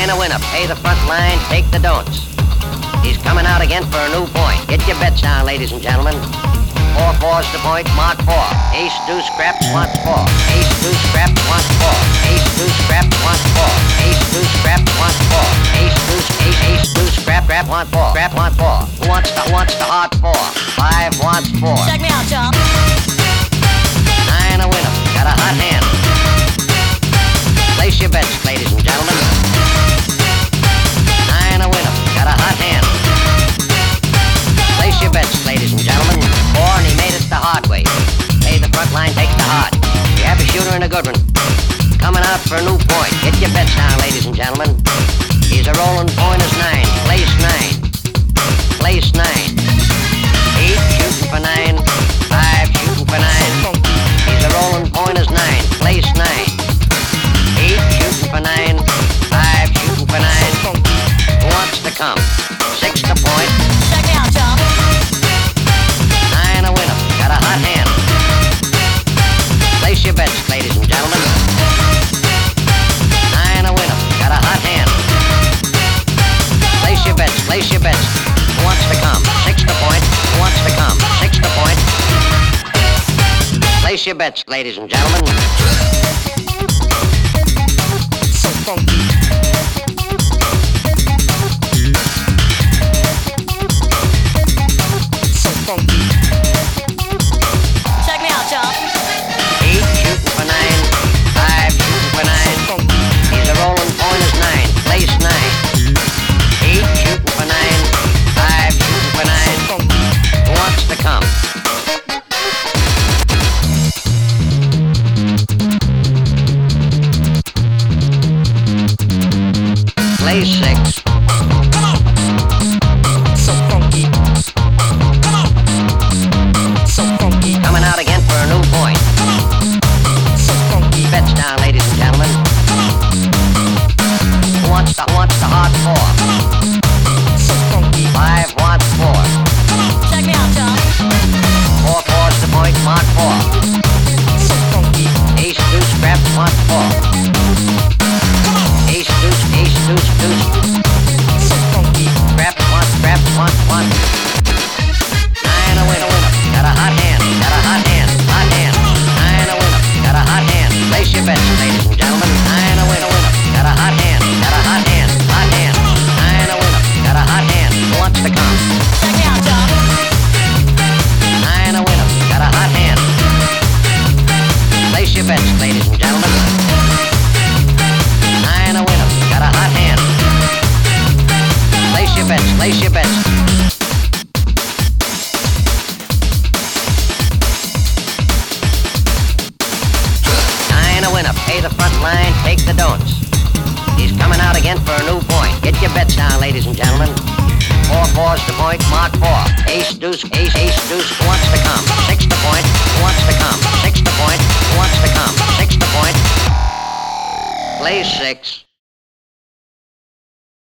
a winner, pay the front line, take the don'ts. He's coming out again for a new point. Get your bets down, ladies and gentlemen. 4-4's the point, mark 4. Ace, deuce, scraps, wants 4. Ace, deuce, scraps, wants 4. Ace, deuce, scraps, wants 4. Ace, deuce, scraps, wants 4. Ace, deuce, ace, deuce, scrap, wants 4. Scrap, wants 4. Who wants the hard 4? 5 wants 4. Check me out, y'all. 9 a winner, got a hot hand. Place your bets, ladies and gentlemen. 9 a winner, got a hot hand. Place your bets, ladies and gentlemen. 4 and he made it the hard way. Pay the front line, take the hard. You have a shooter and a good one. Coming out for a new point. Get your bets down, ladies and gentlemen. He's a rolling point is 9. Place 9. Place 9. 8 shooting for 9. 5 shooting for 9. He's a rolling point is 9. Place 9. 8 shooting for 9. 5 shooting for 9. Who wants to come? 6 to point. Check me out, y'all. 9 a winner. Got a hot hand. Place your bets, ladies and gentlemen. 9 a winner. Got a hot hand. Place your bets, place your bets. Who wants to come? 6 to point. Who wants to come? 6 to point. Place your bets, ladies and gentlemen. So funky. So funky. Check me out, y'all. 8 shooting for 9. 5 shooting for 9. He's a rolling point is 9. Place 9. 8 shooting for 9. 5 shooting for 9. Who wants to come? Place 6. So funky. So funky. Coming out again for a new point. So funky. Bets down, ladies and gentlemen. Who wants the hard 4? So funky. 5 wants 4. Check me out, y'all. 4-4's the point, mark 4. So funky. Ace, deuce, scraps, wants 4. Ace, deuce, deuce. So funky. Scraps, wants 1. 9 a winner. Got a hot hand. 9 a winner. Got a hot hand. Place your bets, ladies and gentlemen. 9 a winner. Got a hot hand. 9 a winner. Got a hot hand. Who wants to come? Check me out, y'all. 9 a winner. Got a hot hand. Place your bets, ladies and gentlemen. 9 a winner. Got a hot hand. Place your bets. 9 a winner. Pay the front line, take the don'ts. He's coming out again for a new point. Get your bets down, ladies and gentlemen. 4-4's the point, mark 4. Ace, deuce. Who wants to come? 6 to point. Who wants to come? 6 to point. Who wants to come? 6 to point. Play 6.